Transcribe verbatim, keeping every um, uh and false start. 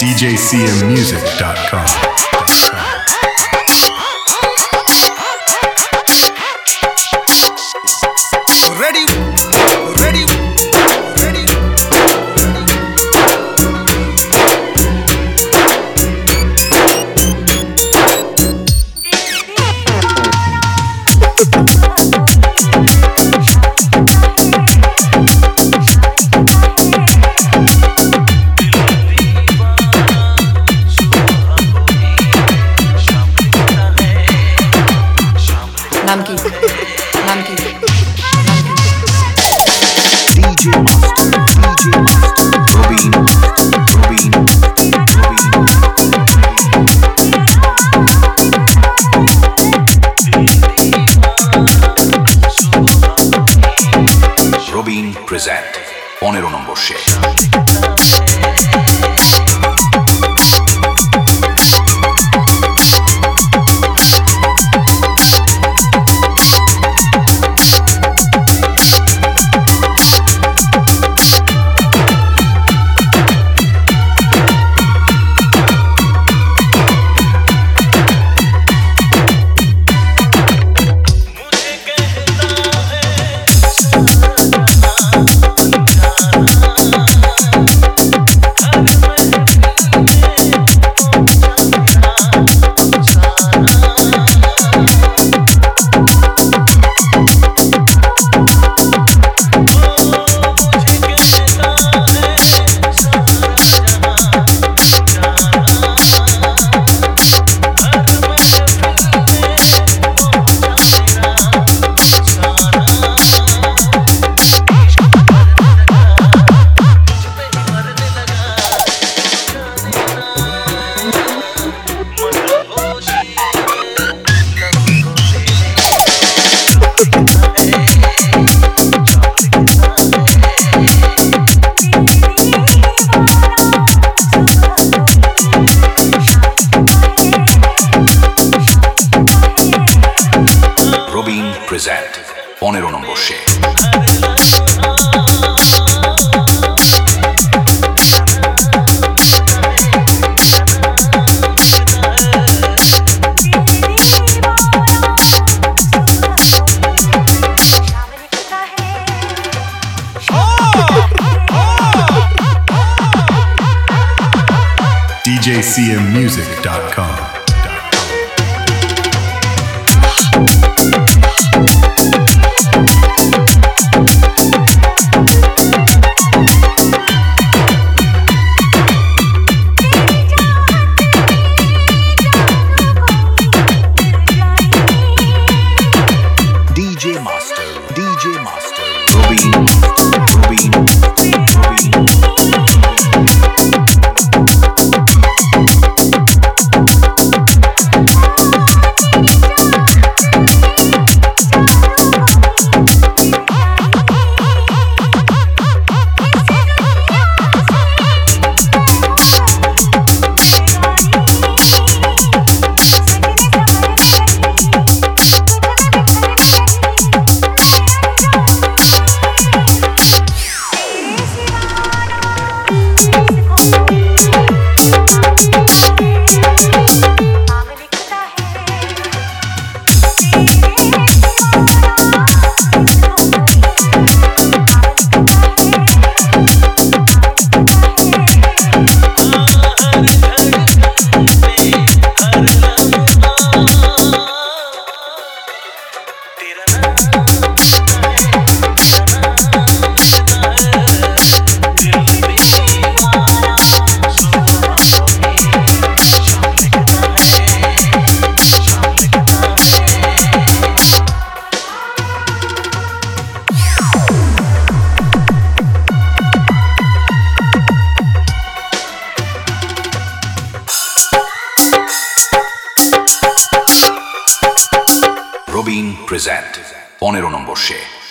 D J C M music dot com. Ready, ready, ready. नाम की नाम की D J Master, D J Master, Robin, Robin, Robin. Robin present পনেরো নম্বর শেষ। Robin present পনেরো নম্বর শেষ। D J C M music dot com. D J Master, D J Master, Robin, Robin, Robin. Robin present পনেরো নম্বর শেষ।